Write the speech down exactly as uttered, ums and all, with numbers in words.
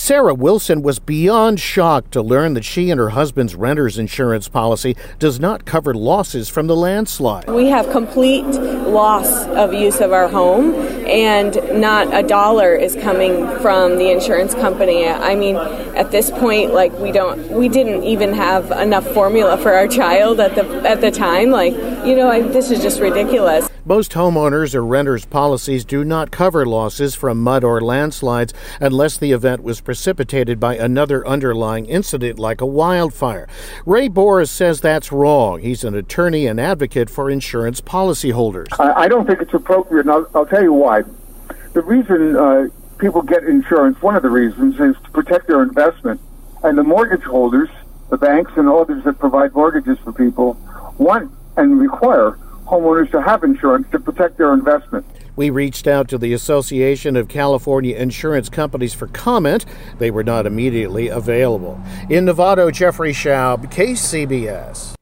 Sarah Wilson was beyond shocked to learn that she and her husband's renter's insurance policy does not cover losses from the landslide. We have complete loss of use of our home, and not a dollar is coming from the insurance company. I mean, at this point, like we don't, we didn't even have enough formula for our child at the at the time. Like, you know, I, this is just ridiculous. Most homeowners or renters' policies do not cover losses from mud or landslides unless the event was precipitated by another underlying incident like a wildfire. Ray Boris says that's wrong. He's an attorney and advocate for insurance policyholders. I, I don't think it's appropriate, and I'll, I'll tell you why. The reason uh, people get insurance, one of the reasons, is to protect their investment. And the mortgage holders, the banks and others that provide mortgages for people, want and require homeowners to have insurance to protect their investment. We reached out to the Association of California Insurance Companies for comment. They were not immediately available. In Novato, Jeffrey Schaub, K C B S.